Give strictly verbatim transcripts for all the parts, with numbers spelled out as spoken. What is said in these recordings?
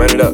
Run it up.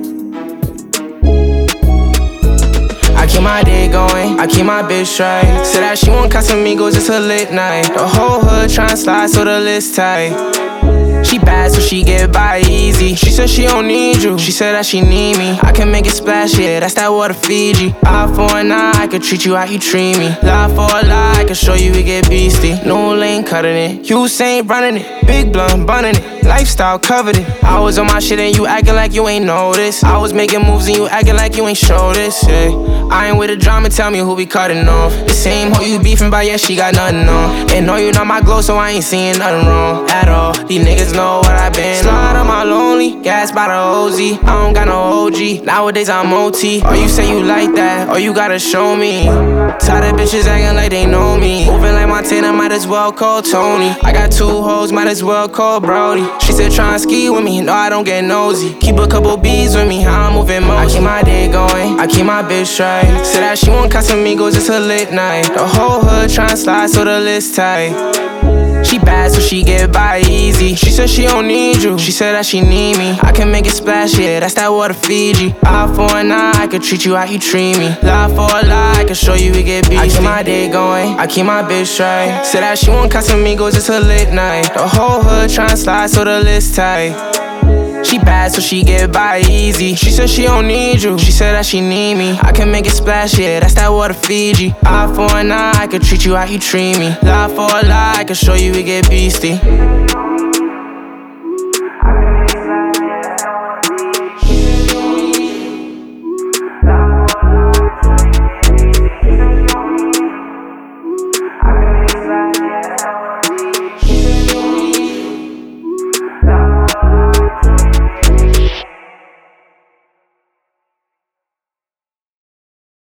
I keep my day going, I keep my bitch straight. Said that she want Casamigos, it's a lit night. The whole hood tryna slide so the list tight. She bad so she get by easy. She said she don't need you, she said that she need me. I can make it splash, yeah, that's that water Fiji. Eye for an eye, I could treat you how you treat me. Lie for a lie, I can show you we get beastie. No lane cutting it, Usain running it. Big blunt bunning it, lifestyle covered it. I was on my shit and you acting like you ain't noticed. I was making moves and you acting like you ain't show this, yeah. I ain't with the drama, tell me who we cutting off. The same hoe you beefing by, yeah, she got nothing on. And know you not my glow, so I ain't seeing nothing wrong at all. These niggas know what I been. Slide on my lonely, gas by the O Z. I don't got no O G, nowadays I'm O T. Or you say you like that, or you gotta show me. Tired of bitches acting like they know me. Moving like Montana, might as well call Tony. I got two hoes, might as well call Brody. She said try and ski with me, no I don't get nosy. Keep a couple bees with me, how I'm moving most. I keep my day going, I keep my bitch straight. Said that she want Casamigos, it's a lit night. The whole hood tryna slide so the list tight. She bad so she get by easy. She said she don't need you, she said that she need me. I can make it splash, yeah, that's that water Fiji. Eye for an eye, I could treat you how you treat me. Lie for a lie, I can show you we get beastie. I keep my day going, I keep my bitch straight. Said that she want Casamigos, it's a lit night. The whole hood tryna slide so the list tight. She bad so she get by easy. She said she don't need you, she said that she need me. I can make it splash, yeah, that's that water Fiji. Eye for an eye, I could treat you how you treat me. Lie for a lie, I can show you we get beastie.